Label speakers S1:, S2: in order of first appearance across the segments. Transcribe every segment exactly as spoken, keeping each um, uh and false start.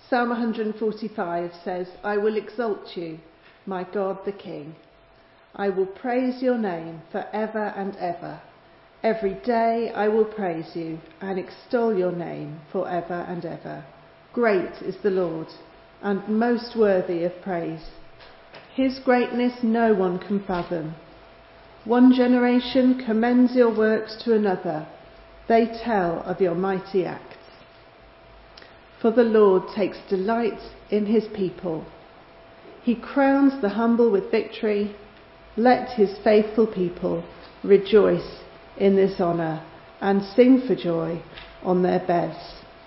S1: Psalm one forty-five says, I will exalt you, my God the King. I will praise your name forever and ever. Every day I will praise you and extol your name forever and ever. Great is the Lord, and most worthy of praise. His greatness no one can fathom. One generation commends your works to another. They tell of your mighty acts. For the Lord takes delight in his people. He crowns the humble with victory. Let his faithful people rejoice in this honour and sing for joy on their beds.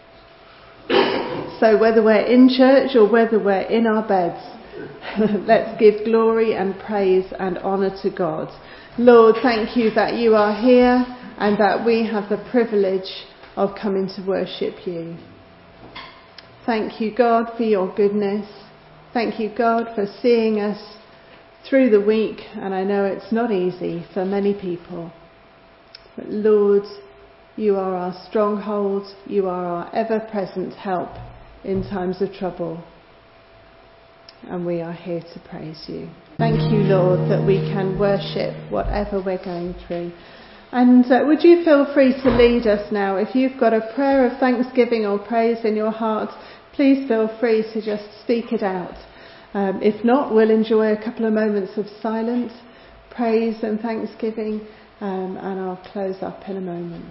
S1: So whether we're in church or whether we're in our beds, let's give glory and praise and honour to God. Lord, thank you that you are here and that we have the privilege of coming to worship you. Thank you, God, for your goodness. Thank you, God, for seeing us through the week, and I know it's not easy for many people. But Lord, you are our stronghold. You are our ever-present help in times of trouble. And we are here to praise you. Thank you, Lord, that we can worship whatever we're going through. And uh, would you feel free to lead us now? If you've got a prayer of thanksgiving or praise in your heart, please feel free to just speak it out. Um, if not, we'll enjoy a couple of moments of silence, praise and thanksgiving, um, and I'll close up in a moment.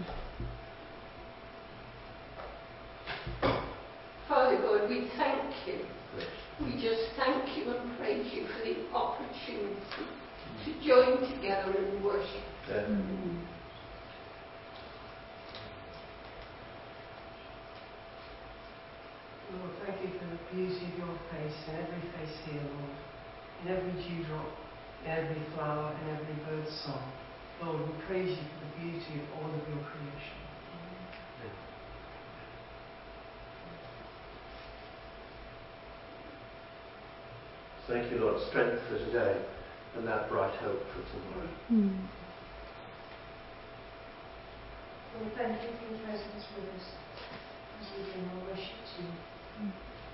S2: Father God, we thank you. We just thank you and praise you for the opportunity to join together in worship.
S3: Yeah. Mm-hmm.
S4: Lord, thank you for the beauty of your face in every face here, Lord, in every dewdrop, in every flower, in every bird's song. Lord, we praise you for the beauty of all of your creation.
S3: Thank you, Lord, strength for today and that bright hope for tomorrow.
S1: Mm.
S5: Lord, thank you for your presence with us as we bring our worship to you. Mm.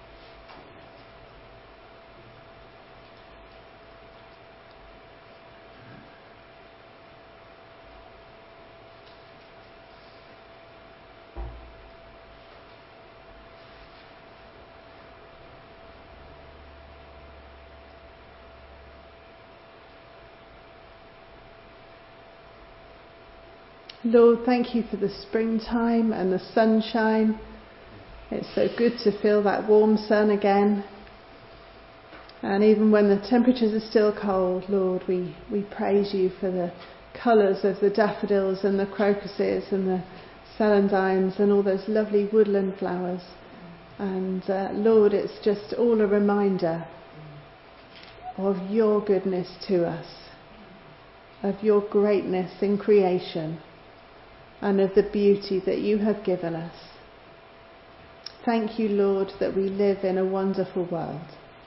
S1: Lord, thank you for the springtime and the sunshine. It's so good to feel that warm sun again. And even when the temperatures are still cold, Lord, we, we praise you for the colours of the daffodils and the crocuses and the celandines and all those lovely woodland flowers. And uh, Lord, it's just all a reminder of your goodness to us, of your greatness in creation, and of the beauty that you have given us. Thank you, Lord, that we live in a wonderful world.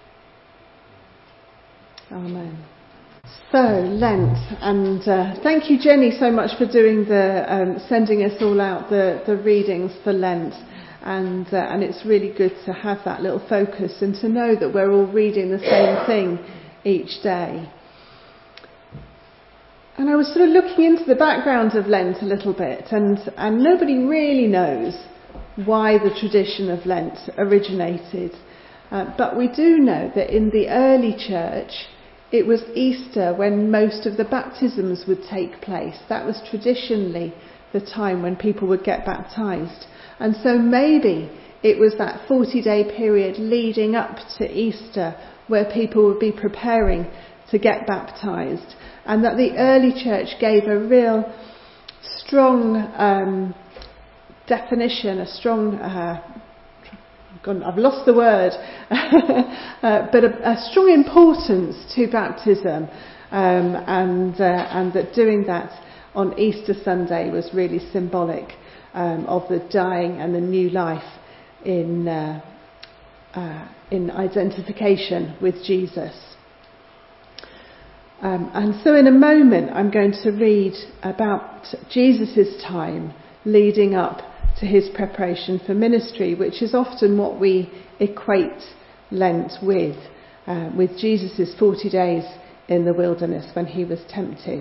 S1: Amen. So, Lent, and uh, thank you, Jenny, so much for doing the, um, sending us all out the, the readings for Lent. And, uh, and it's really good to have that little focus and to know that we're all reading the same thing each day. And I was sort of looking into the background of Lent a little bit, and, and nobody really knows why the tradition of Lent originated. Uh, but we do know that in the early church, it was Easter when most of the baptisms would take place. That was traditionally the time when people would get baptised. And so maybe it was that forty-day period leading up to Easter where people would be preparing to get baptised. And that the early church gave a real strong um, definition, a strong, uh, I've lost the word, uh, but a, a strong importance to baptism, um, and uh, and that doing that on Easter Sunday was really symbolic um, of the dying and the new life in uh, uh, in identification with Jesus. Um, and so in a moment I'm going to read about Jesus' time leading up to his preparation for ministry, which is often what we equate Lent with, uh, with Jesus' forty days in the wilderness when he was tempted.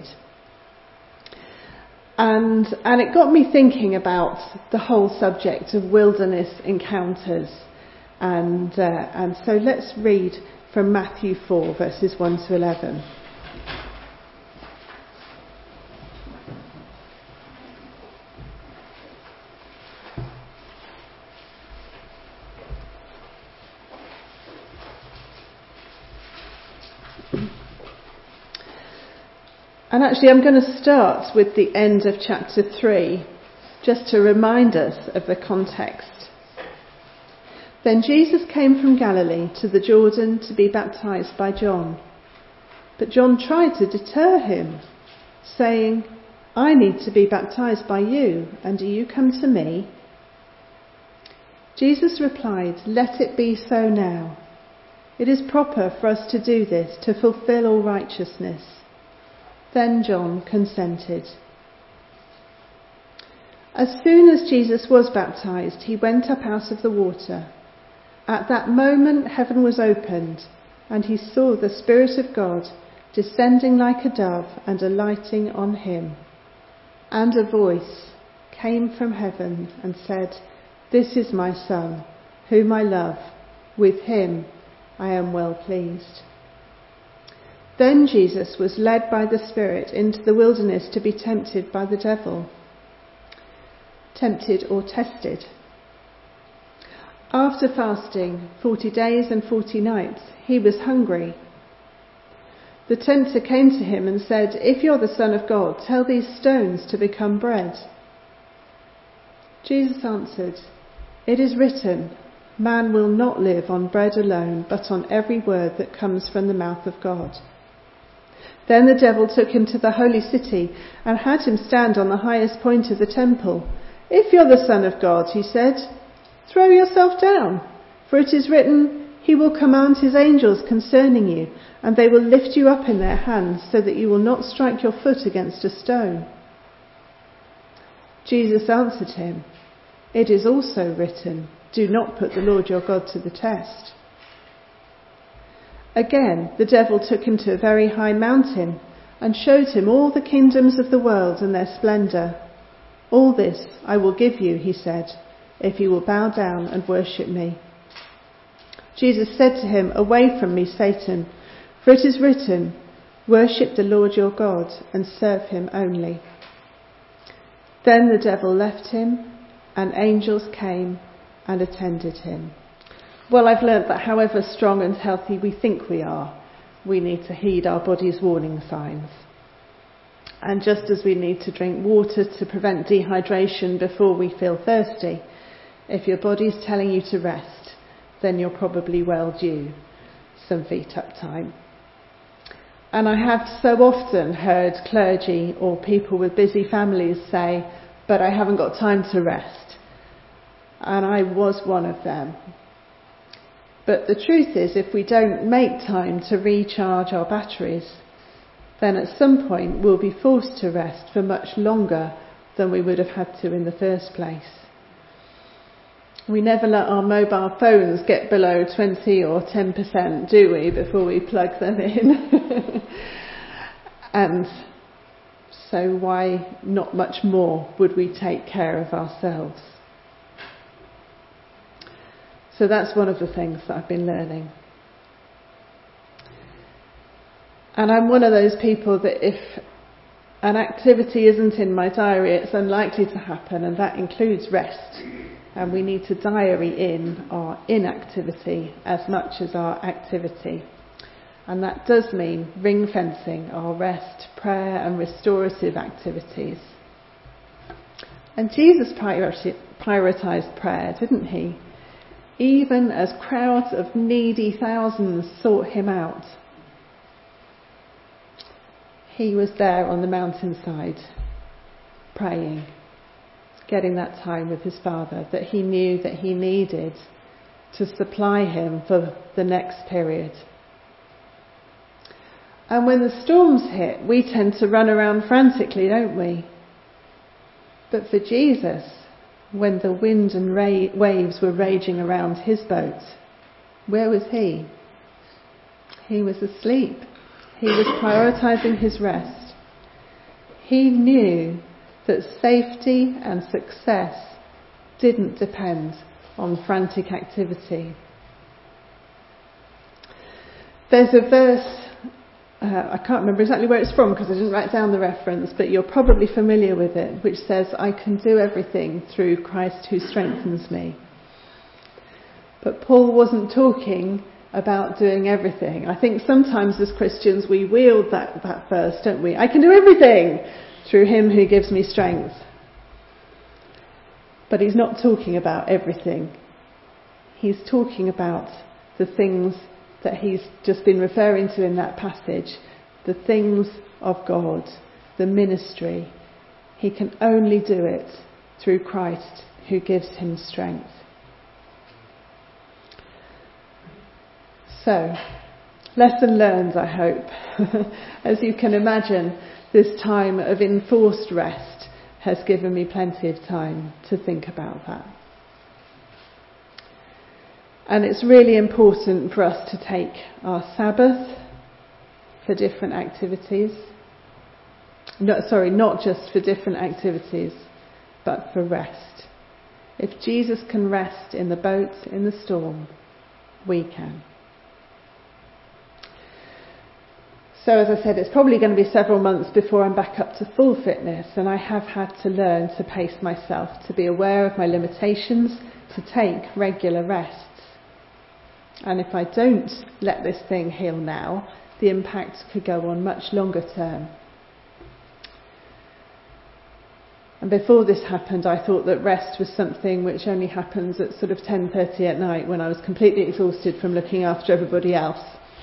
S1: And, and it got me thinking about the whole subject of wilderness encounters. And, uh, and so let's read from Matthew four, verses one to eleven. And actually I'm going to start with the end of chapter three, just to remind us of the context. Then Jesus came from Galilee to the Jordan to be baptized by John. But John tried to deter him, saying, "I need to be baptized by you, and do you come to me?" Jesus replied, "Let it be so now. It is proper for us to do this, to fulfill all righteousness." Then John consented. As soon as Jesus was baptized, he went up out of the water. At that moment heaven was opened, and he saw the Spirit of God descending like a dove and alighting on him. And a voice came from heaven and said, "This is my Son, whom I love. With him I am well pleased." Then Jesus was led by the Spirit into the wilderness to be tempted by the devil. Tempted or tested. After fasting forty days and forty nights, he was hungry. The tempter came to him and said, "If you're the Son of God, tell these stones to become bread." Jesus answered, "It is written, man will not live on bread alone, but on every word that comes from the mouth of God." Then the devil took him to the holy city and had him stand on the highest point of the temple. "If you're the Son of God," he said, "throw yourself down, for it is written, he will command his angels concerning you, and they will lift you up in their hands so that you will not strike your foot against a stone." Jesus answered him, "It is also written, do not put the Lord your God to the test." Again, the devil took him to a very high mountain and showed him all the kingdoms of the world and their splendour. "All this I will give you," he said, "if you will bow down and worship me." Jesus said to him, "Away from me, Satan, for it is written, worship the Lord your God and serve him only." Then the devil left him, and angels came and attended him. Well, I've learnt that however strong and healthy we think we are, we need to heed our body's warning signs. And just as we need to drink water to prevent dehydration before we feel thirsty, if your body's telling you to rest, then you're probably well due some feet up time. And I have so often heard clergy or people with busy families say, "But I haven't got time to rest." And I was one of them. But the truth is, if we don't make time to recharge our batteries, then at some point we'll be forced to rest for much longer than we would have had to in the first place. We never let our mobile phones get below twenty or ten percent, do we, before we plug them in? And so why not much more would we take care of ourselves? So that's one of the things that I've been learning. And I'm one of those people that if an activity isn't in my diary, it's unlikely to happen, and that includes rest. And we need to diary in our inactivity as much as our activity. And that does mean ring fencing our rest, prayer and restorative activities. And Jesus prioritised prayer, didn't he? Even as crowds of needy thousands sought him out, he was there on the mountainside praying, getting that time with his Father that he knew that he needed to supply him for the next period. And when the storms hit, we tend to run around frantically, don't we? But for Jesus, when the wind and ra- waves were raging around his boat, where was he? He was asleep. He was prioritising his rest. He knew that safety and success didn't depend on frantic activity. There's a verse, uh, I can't remember exactly where it's from because I didn't write down the reference, but you're probably familiar with it, which says, "I can do everything through Christ who strengthens me." But Paul wasn't talking about doing everything. I think sometimes as Christians we wield that, that verse, don't we? I can do everything through him who gives me strength. But he's not talking about everything. He's talking about the things that he's just been referring to in that passage, the things of God, the ministry. He can only do it through Christ who gives him strength. So, lesson learned, I hope. As you can imagine, this time of enforced rest has given me plenty of time to think about that. And it's really important for us to take our Sabbath for different activities. No, sorry, not just for different activities, but for rest. If Jesus can rest in the boat, in the storm, we can. So as I said, it's probably going to be several months before I'm back up to full fitness, and I have had to learn to pace myself, to be aware of my limitations, to take regular rests. And if I don't let this thing heal now, the impact could go on much longer term. And before this happened, I thought that rest was something which only happens at sort of ten thirty at night when I was completely exhausted from looking after everybody else.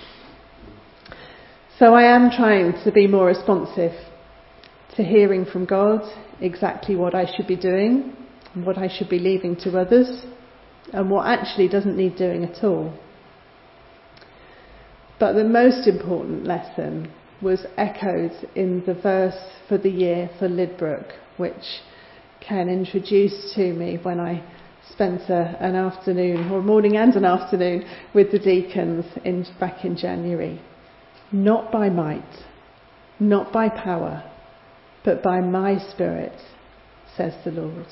S1: So I am trying to be more responsive to hearing from God exactly what I should be doing, and what I should be leaving to others, and what actually doesn't need doing at all. But the most important lesson was echoed in the verse for the year for Lidbrook, which Ken introduced to me when I spent a, an afternoon, or morning and an afternoon, with the deacons in, back in January. Not by might, not by power, but by my Spirit, says the Lord.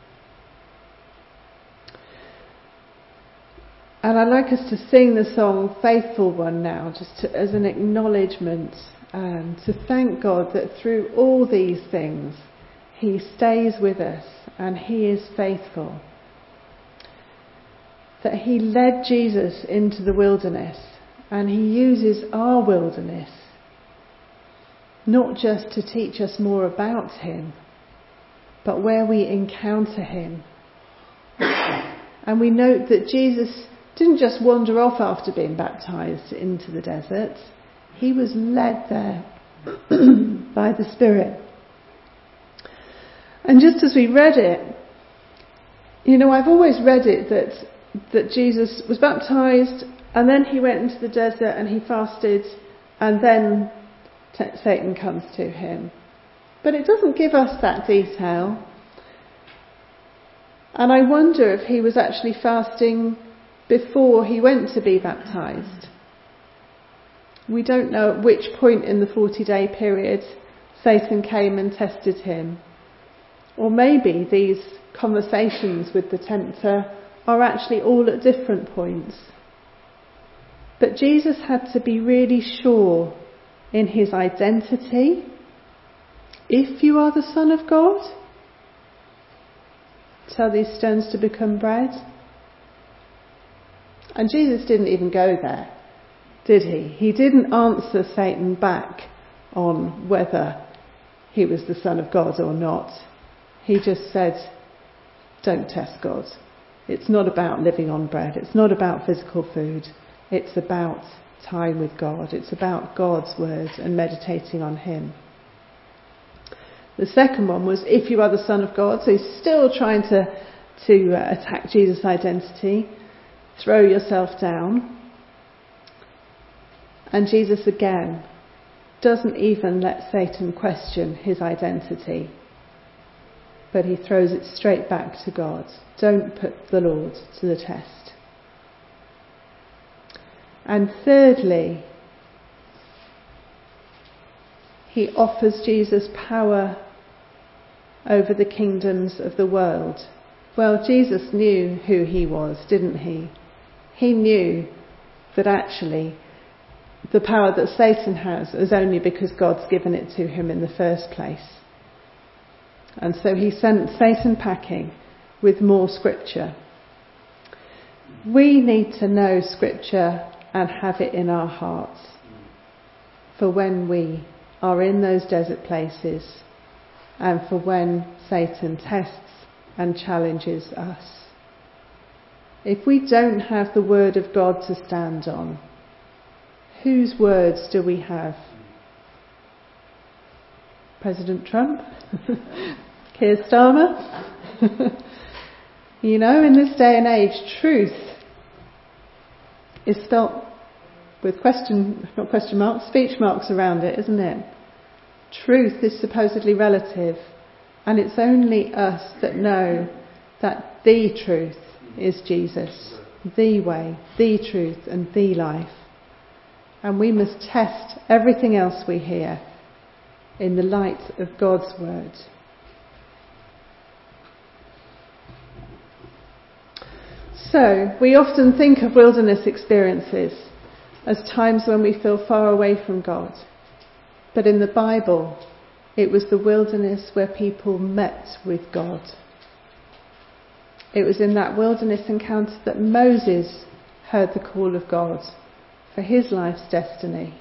S1: And I'd like us to sing the song Faithful One now, just to, as an acknowledgement, and to thank God that through all these things he stays with us and he is faithful. That he led Jesus into the wilderness and he uses our wilderness not just to teach us more about him, but where we encounter him. And we note that Jesus didn't just wander off after being baptised into the desert. He was led there by the Spirit. And just as we read it, you know, I've always read it that that Jesus was baptised and then he went into the desert and he fasted and then t- Satan comes to him. But it doesn't give us that detail. And I wonder if he was actually fasting before he went to be baptised. We don't know at which point in the forty-day period Satan came and tested him. Or maybe these conversations with the tempter are actually all at different points. But Jesus had to be really sure in his identity. If you are the Son of God, tell these stones to become bread. And Jesus didn't even go there, did he? He didn't answer Satan back on whether he was the Son of God or not. He just said, don't test God. It's not about living on bread. It's not about physical food. It's about time with God. It's about God's word and meditating on him. The second one was, if you are the Son of God. So he's still trying to, to uh, attack Jesus' identity. Throw yourself down. And Jesus again doesn't even let Satan question his identity. but he throws it straight back to God. Don't put the Lord to the test. And thirdly, he offers Jesus power over the kingdoms of the world. Well, Jesus knew who he was, didn't he? He knew that actually the power that Satan has is only because God's given it to him in the first place. And so he sent Satan packing with more scripture. We need to know scripture and have it in our hearts for when we are in those desert places and for when Satan tests and challenges us. If we don't have the word of God to stand on, whose words do we have? President Trump? Keir Starmer? You know, in this day and age, truth is spelt with question, not question marks, speech marks around it, isn't it? Truth is supposedly relative, and it's only us that know that the truth is Jesus, the way, the truth, and the life. And we must test everything else we hear in the light of God's word. So, we often think of wilderness experiences as times when we feel far away from God. But in the Bible, it was the wilderness where people met with God. It was in that wilderness encounter that Moses heard the call of God for his life's destiny.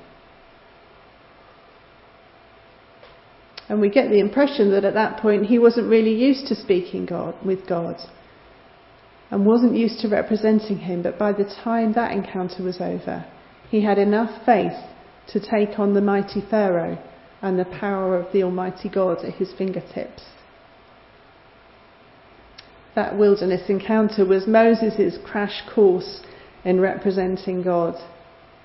S1: And we get the impression that at that point he wasn't really used to speaking God with God and wasn't used to representing him, but by the time that encounter was over, he had enough faith to take on the mighty Pharaoh and the power of the Almighty God at his fingertips. That wilderness encounter was Moses' crash course in representing God